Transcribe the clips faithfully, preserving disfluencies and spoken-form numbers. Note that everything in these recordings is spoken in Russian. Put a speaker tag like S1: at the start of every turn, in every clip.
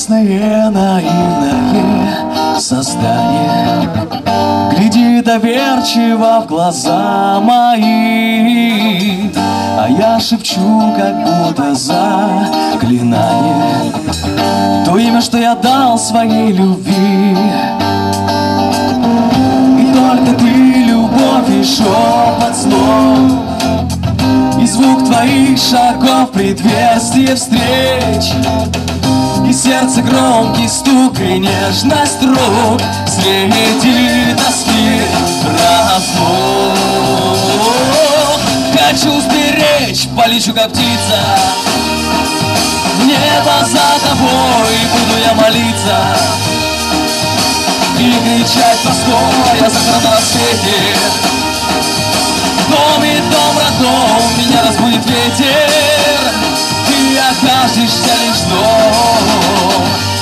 S1: Чудесное, наивное создание глядит доверчиво в глаза мои, а я шепчу, как будто заклинание, то имя, что я дал своей любви. И только ты, любовь, и шепот слов, и звук твоих шагов, предвестие встреч, и сердце громкий стук, и нежность рук среди тоски разлук. Хочу сберечь, полечу как птица в небо за тобой, буду я молиться и кричать простоя завтра на рассвете. Дом и дом родном меня разбудит ветер, ты окажешься лишь дом.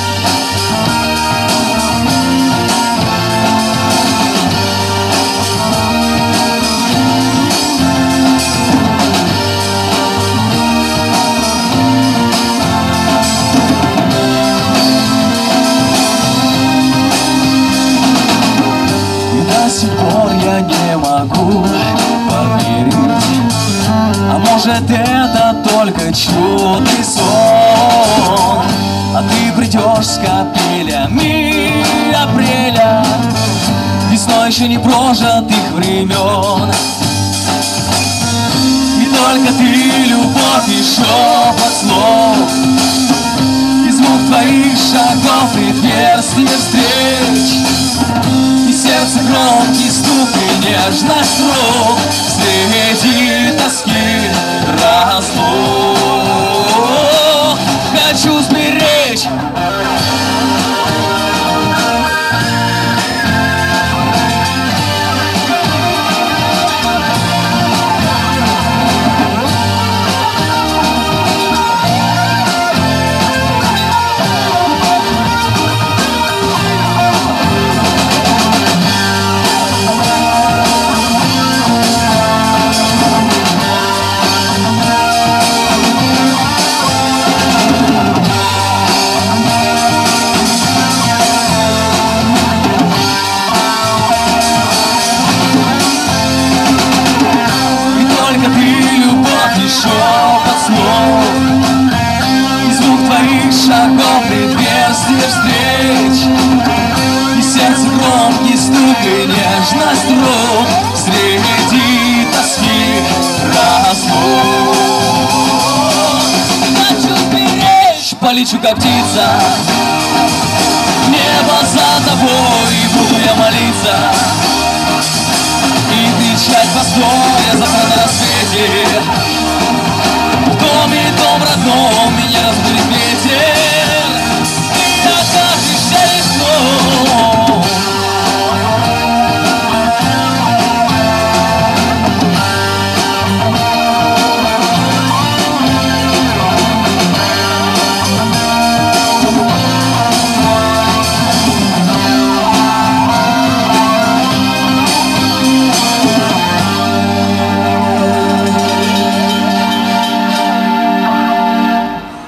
S1: И до сих пор я не могу поверить, а может это только чудный сон, а ты придешь с капелями апреля, весной еще не прожитых времен. И только ты, любовь, и шепот слов, и звук твоих шагов, предверстие встреч, и сердце громкий стук, и нежность рук среди тоски разлук. Хочу сберечь шепот слов, и звук твоих шагов, предверстие встреч, и сердце громкий стук, и нежность рук среди тоски разлук. Хочу сберечь, полечу как птица в небо за тобой, буду я молиться и кричать простоя завтра на рассвете.